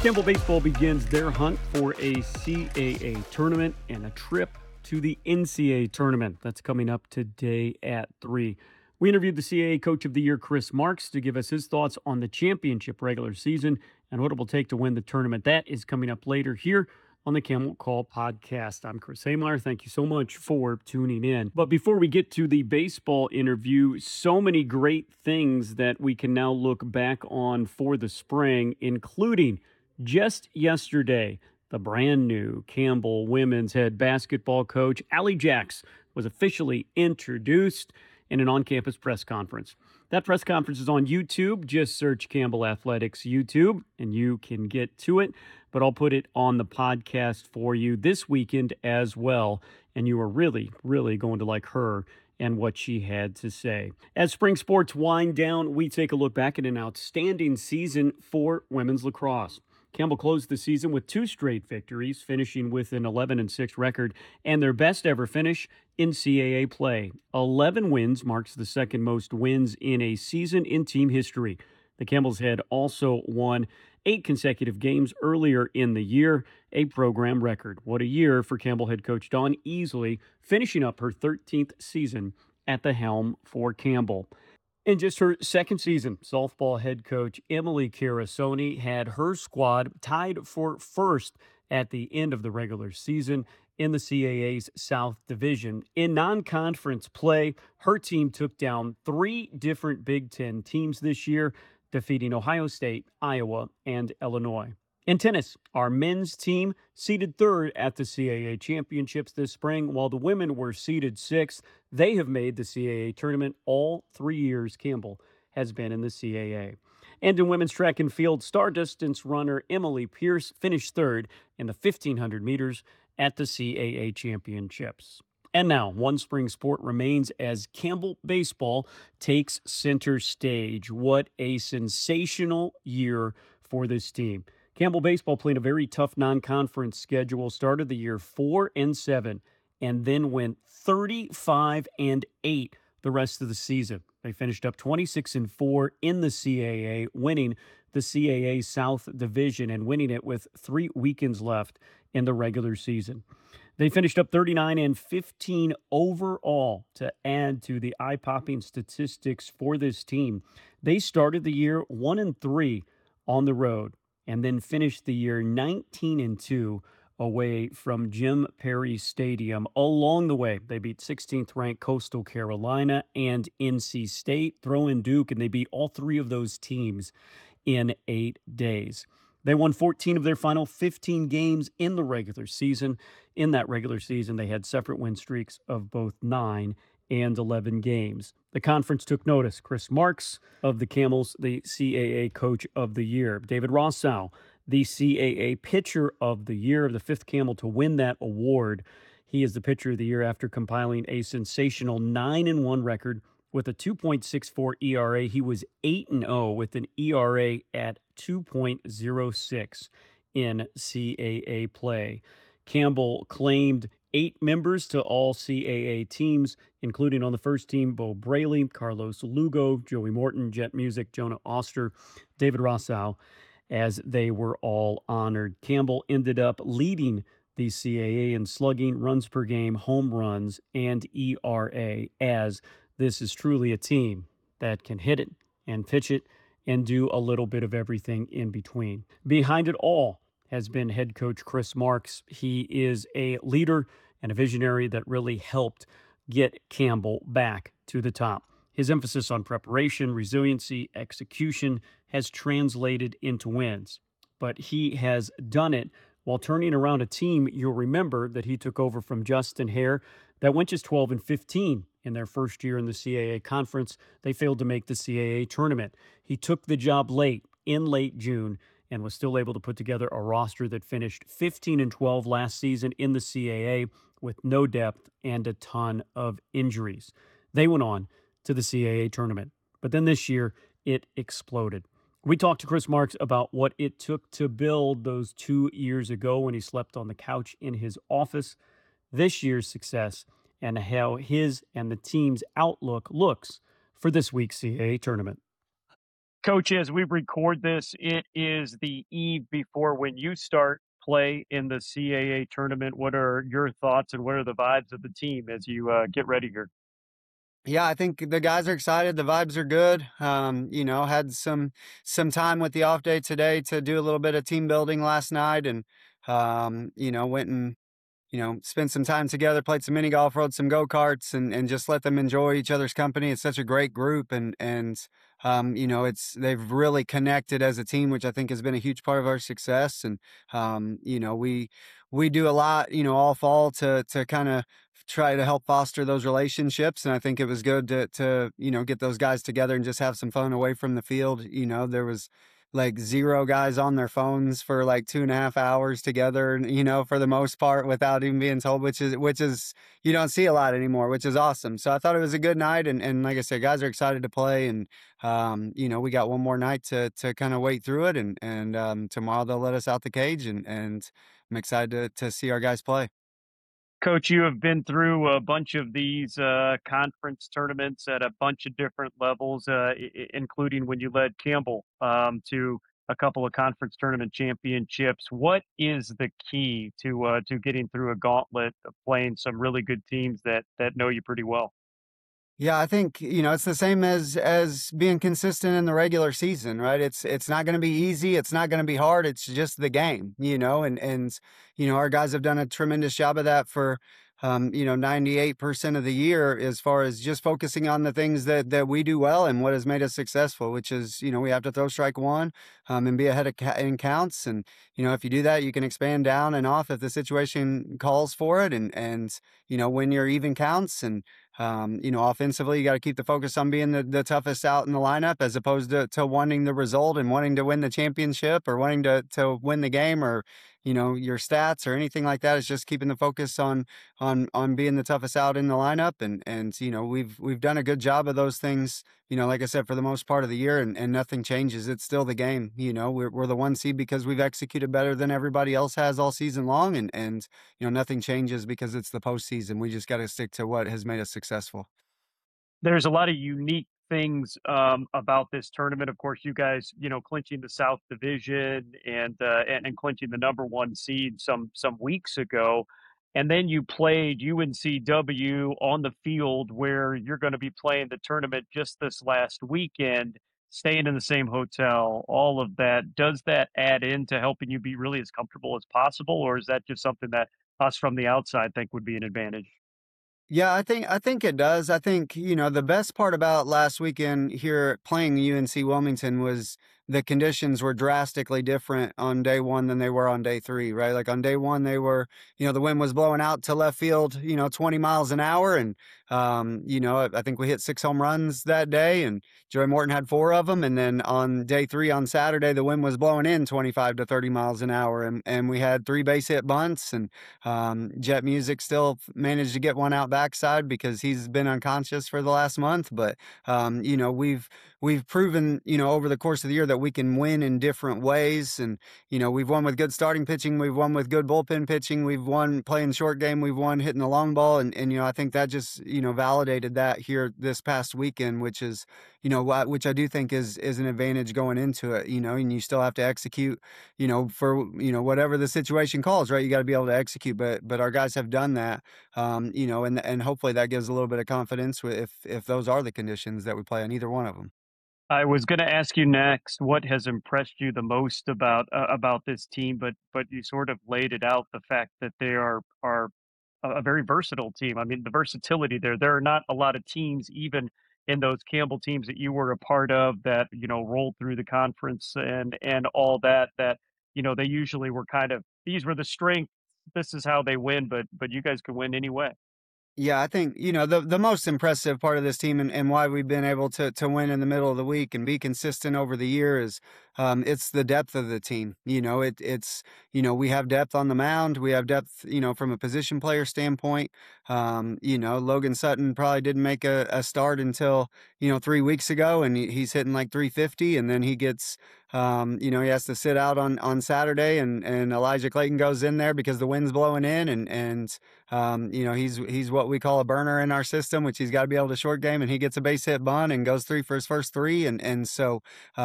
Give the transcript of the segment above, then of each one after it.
Campbell Baseball begins their hunt for a CAA tournament and a trip to the NCAA tournament. That's coming up today at 3. We interviewed the CAA Coach of the Year, Chris Marks, to give us his thoughts on the championship regular season and what it will take to win the tournament. That is coming up later here on the Camel Call podcast. I'm Chris Haymeier. Thank you so much for tuning in. But before we get to the baseball interview, so many great things that we can now look back on for the spring, including just yesterday, the brand new Campbell women's head basketball coach, Allie Jacks, was officially introduced in an on-campus press conference. That press conference is on YouTube. Just search Campbell Athletics YouTube and you can get to it. But I'll put it on the podcast for you this weekend as well. And you are really, really going to like her and what she had to say. As spring sports wind down, we take a look back at an outstanding season for women's lacrosse. Campbell closed the season with 2 straight victories, finishing with an 11-6 record and their best ever finish in CAA play. 11 wins marks the second most wins in a season in team history. The Campbells had also won 8 consecutive games earlier in the year, a program record. What a year for Campbell head coach Dawn Easley, finishing up her 13th season at the helm for Campbell. In just her second season, softball head coach Emily Carasoni had her squad tied for first at the end of the regular season in the CAA's South Division. In non-conference play, her team took down 3 different Big Ten teams this year, defeating Ohio State, Iowa, and Illinois. In tennis, our men's team seeded 3rd at the CAA championships this spring, while the women were seeded 6th. They have made the CAA tournament all 3 years Campbell has been in the CAA. And in women's track and field, star distance runner Emily Pierce finished 3rd in the 1,500 meters at the CAA championships. And now, one spring sport remains as Campbell baseball takes center stage. What a sensational year for this team. Campbell baseball played a very tough non-conference schedule, started the year 4-7, and then went 35-8 the rest of the season. They finished up 26-4 in the CAA, winning the CAA South Division and winning it with 3 weekends left in the regular season. They finished up 39-15 overall to add to the eye-popping statistics for this team. They started the year 1-3 on the road, and then finished the year 19-2 away from Jim Perry Stadium. Along the way, they beat 16th-ranked Coastal Carolina and NC State, throw in Duke, and they beat all 3 of those teams in 8 days. They won 14 of their final 15 games in the regular season. In that regular season, they had separate win streaks of both 9 and 11 games. The conference took notice. Chris Marks of the Camels, the CAA Coach of the Year. David Rossow, the CAA Pitcher of the Year, the 5th Camel to win that award. He is the Pitcher of the Year after compiling a sensational 9-1 record with a 2.64 ERA. He was 8-0 with an ERA at 2.06 in CAA play. Campbell claimed 8 members to all CAA teams, including on the first team, Bo Braley, Carlos Lugo, Joey Morton, Jet Music, Jonah Oster, David Rossow, as they were all honored. Campbell ended up leading the CAA in slugging, runs per game, home runs, and ERA, as this is truly a team that can hit it and pitch it and do a little bit of everything in between. Behind it all has been head coach Chris Marks. He is a leader and a visionary that really helped get Campbell back to the top. His emphasis on preparation, resiliency, execution has translated into wins. But he has done it while turning around a team. You'll remember that he took over from Justin Hare that went just 12-15 in their first year in the CAA conference. They failed to make the CAA tournament. He took the job late June and was still able to put together a roster that finished 15-12 last season in the CAA with no depth and a ton of injuries. They went on to the CAA tournament, but then this year it exploded. We talked to Chris Marks about what it took to build those 2 years ago when he slept on the couch in his office, this year's success, and how his and the team's outlook looks for this week's CAA tournament. Coach, as we record this, it is the eve before when you start play in the CAA tournament. What are your thoughts and what are the vibes of the team as you get ready here? Yeah, I think the guys are excited. The vibes are good. Had some time with the off day today to do a little bit of team building last night, and went and spent some time together, played some mini golf, rode some go-karts, and just let them enjoy each other's company. It's such a great group, they've really connected as a team, which I think has been a huge part of our success. And we do a lot, all fall to kind of try to help foster those relationships. And I think it was good to get those guys together and just have some fun away from the field. There was like zero guys on their phones for like 2.5 hours together, for the most part without even being told, which is you don't see a lot anymore, which is awesome. So I thought it was a good night, and like I said, guys are excited to play, and we got one more night to kind of wait through it, and tomorrow they'll let us out the cage, and I'm excited to see our guys play. Coach, you have been through a bunch of these conference tournaments at a bunch of different levels, including when you led Campbell to a couple of conference tournament championships. What is the key to getting through a gauntlet of playing some really good teams that know you pretty well? Yeah, I think, it's the same as being consistent in the regular season, right? It's not going to be easy, it's not going to be hard, it's just the game, and our guys have done a tremendous job of that for 98% of the year, as far as just focusing on the things that we do well and what has made us successful, which is, we have to throw strike one, and be ahead in counts. And, if you do that, you can expand down and off if the situation calls for it, and when you're even counts. And offensively, you got to keep the focus on being the toughest out in the lineup, as opposed to wanting the result and wanting to win the championship or wanting to win the game, or your stats or anything like that. It's just keeping the focus on being the toughest out in the lineup. And we've done a good job of those things, like I said, for the most part of the year, and nothing changes. It's still the game. We're the one seed because we've executed better than everybody else has all season long, and nothing changes because it's the postseason. We just got to stick to what has made us successful. There's a lot of unique things about this tournament. Of course, you guys, clinching the South Division and clinching the number one seed some weeks ago, and then you played UNCW on the field where you're going to be playing the tournament just this last weekend, staying in the same hotel. All of that, does that add into helping you be really as comfortable as possible, or is that just something that us from the outside think would be an advantage? Yeah, I think it does. I think, the best part about last weekend here playing UNC Wilmington was the conditions were drastically different on day one than they were on day three, right? Like on day one, they were, the wind was blowing out to left field, 20 miles an hour. And, I think we hit 6 home runs that day, and Joey Morton had four of them. And then on day three on Saturday, the wind was blowing in 25 to 30 miles an hour. And we had three base hit bunts, and Jet Music still managed to get one out backside because he's been unconscious for the last month. But we've proven, over the course of the year that we can win in different ways. And, we've won with good starting pitching. We've won with good bullpen pitching. We've won playing short game. We've won hitting the long ball. And I think that just, validated that here this past weekend, which I do think is an advantage going into it, and you still have to execute, for, whatever the situation calls, right? You got to be able to execute, but our guys have done that, and hopefully that gives a little bit of confidence if those are the conditions that we play on either one of them. I was going to ask you next, what has impressed you the most about this team, but you sort of laid it out, the fact that they are a very versatile team. I mean, the versatility there. There are not a lot of teams, even in those Campbell teams that you were a part of, that rolled through the conference and all that. That they usually were kind of, these were the strengths. This is how they win, but you guys can win anyway. Yeah, I think, the most impressive part of this team, and why we've been able to win in the middle of the week and be consistent over the year is, it's the depth of the team. It's we have depth on the mound, we have depth, from a position player standpoint. Logan Sutton probably didn't make a start until 3 weeks ago, and he's hitting like 350, and then he gets he has to sit out on Saturday, and Elijah Clayton goes in there because the wind's blowing in, and he's what we call a burner in our system, which he's got to be able to short game, and he gets a base hit bunt and goes three for his first three, and so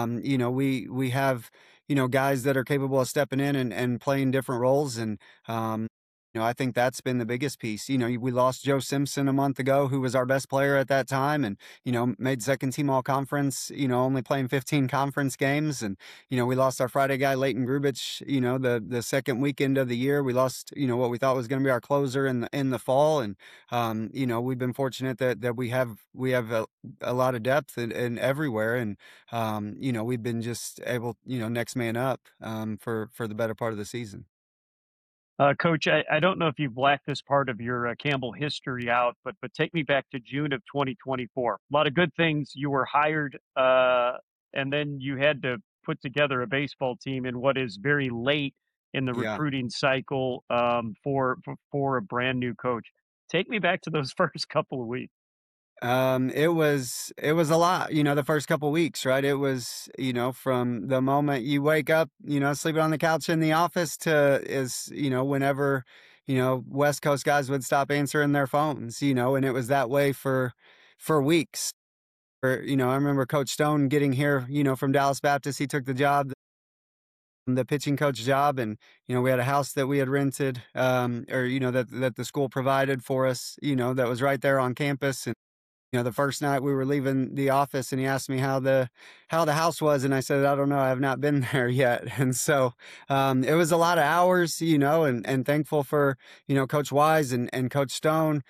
we have guys that are capable of stepping in and playing different roles, and I think that's been the biggest piece. We lost Joe Simpson a month ago, who was our best player at that time, and made second team all conference. Only playing 15 conference games, and we lost our Friday guy Leighton Grubich. The second weekend of the year, we lost what we thought was going to be our closer in the fall, and we've been fortunate that we have a lot of depth in everywhere, and we've been just able next man up for the better part of the season. Coach, I don't know if you've blacked this part of your Campbell history out, but take me back to June of 2024. A lot of good things. You were hired, and then you had to put together a baseball team in what is very late in the Yeah. recruiting cycle for a brand new coach. Take me back to those first couple of weeks. It was a lot, the first couple weeks, right? It was, from the moment you wake up, sleeping on the couch in the office to whenever, West Coast guys would stop answering their phones, and it was that way for weeks. I remember Coach Stone getting here, from Dallas Baptist. He took the pitching coach job, and we had a house that we had rented, or that the school provided for us, that was right there on campus. And the first night we were leaving the office, and he asked me how the house was, and I said, I don't know, I have not been there yet. And so it was a lot of hours, and thankful for Coach Wise and Coach Stone,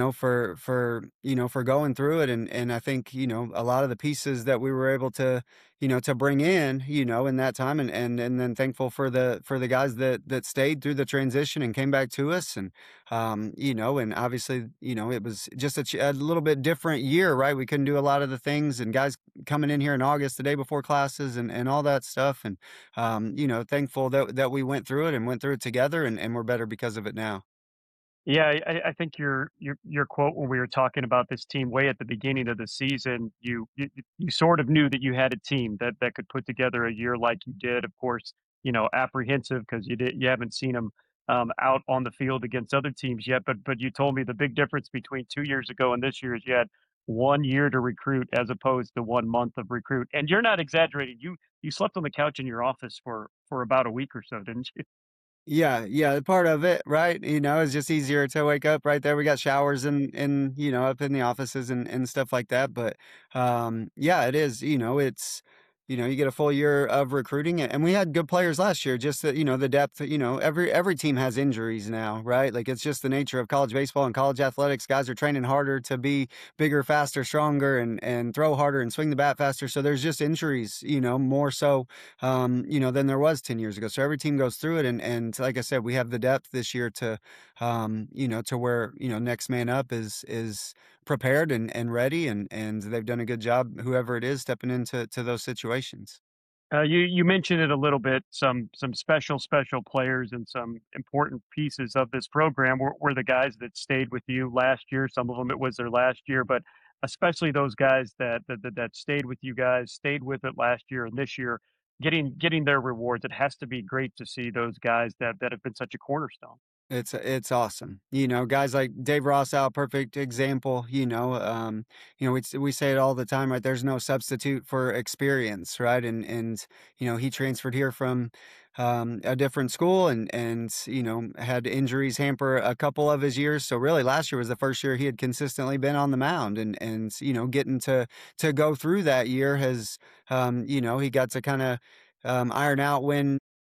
for going through it, and I think a lot of the pieces that we were able to bring in that time, and then thankful for the guys that stayed through the transition and came back to us, and obviously it was just a little bit different year, right? We couldn't do a lot of the things, and guys coming in here in August, the day before classes, and all that stuff, and thankful that we went through it and went through it together, and we're better because of it now. Yeah, I think your quote when we were talking about this team way at the beginning of the season, you sort of knew that you had a team that could put together a year like you did. Of course, apprehensive because you haven't seen them out on the field against other teams yet. But you told me the big difference between 2 years ago and this year is you had 1 year to recruit as opposed to 1 month of recruit. And you're not exaggerating. You slept on the couch in your office for about a week or so, didn't you? Yeah, yeah, part of it, right? It's just easier to wake up right there. We got showers up in the offices and stuff like that. But yeah, it is, it's you get a full year of recruiting, and we had good players last year, just that, the depth, every team has injuries now, right? Like, it's just the nature of college baseball and college athletics. Guys are training harder to be bigger, faster, stronger, and throw harder and swing the bat faster. So there's just injuries, more so than there was 10 years ago. So every team goes through it. And like I said, we have the depth this year to where, next man up is prepared and ready. And they've done a good job, whoever it is, stepping into those situations. You mentioned it a little bit. Some special players and some important pieces of this program were the guys that stayed with you last year. Some of them it was their last year, but especially those guys that stayed with you guys, stayed with it last year and this year, getting their rewards. It has to be great to see those guys that have been such a cornerstone. It's awesome. Guys like Dave Rossow, perfect example. We say it all the time, right? There's no substitute for experience, right? And he transferred here from a different school, and had injuries hamper a couple of his years. So really, last year was the first year he had consistently been on the mound, and getting to go through that year has he got to kind of iron out when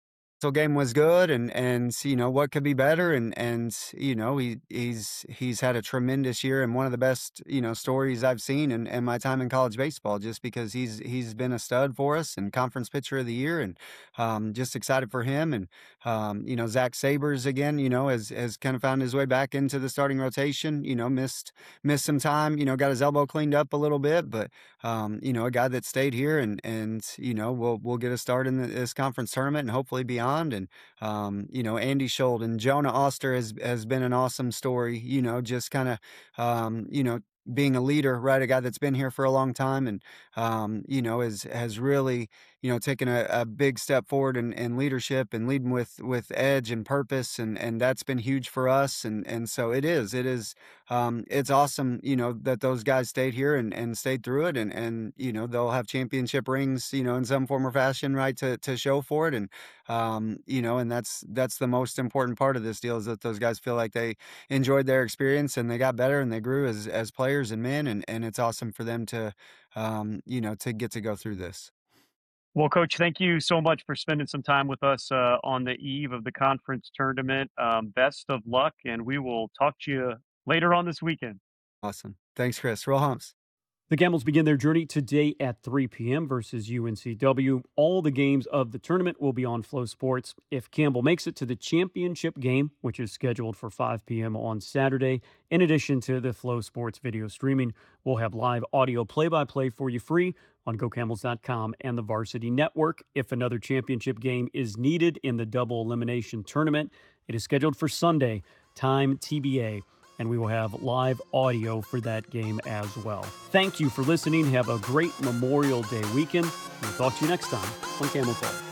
game was good and you know what could be better and you know he's had a tremendous year and one of the best you know stories I've seen in my time in college baseball just because he's been a stud for us and conference pitcher of the year and just excited for him and you know Zach Sabers again you know has kind of found his way back into the starting rotation you know missed some time you know got his elbow cleaned up a little bit but you know a guy that stayed here and you know we'll get a start in this conference tournament and hopefully beyond. And you know, Andy Schultz and Jonah Oster has been an awesome story. You know, just kind of you know being a leader, right? A guy that's been here for a long time and you know has really you know taken a big step forward in leadership and leading with edge and purpose and that's been huge for us and so it is it's awesome you know that those guys stayed here and stayed through it and you know they'll have championship rings you know in some form or fashion right to show for it and you know and that's the most important part of this deal is that those guys feel like they enjoyed their experience and they got better and they grew as players and men and it's awesome for them to you know to get to go through this. Well, Coach, thank you so much for spending some time with us on the eve of the conference tournament. Best of luck, and we will talk to you later on this weekend. Awesome. Thanks, Chris. Roll humps. The Camels begin their journey today at 3 p.m. versus UNCW. All the games of the tournament will be on Flow Sports. If Campbell makes it to the championship game, which is scheduled for 5 p.m. on Saturday, in addition to the Flow Sports video streaming, we'll have live audio play-by-play for you free on GoCamels.com and the Varsity Network. If another championship game is needed in the double elimination tournament, it is scheduled for Sunday, time TBA. And we will have live audio for that game as well. Thank you for listening. Have a great Memorial Day weekend. We'll talk to you next time on Camel Talk.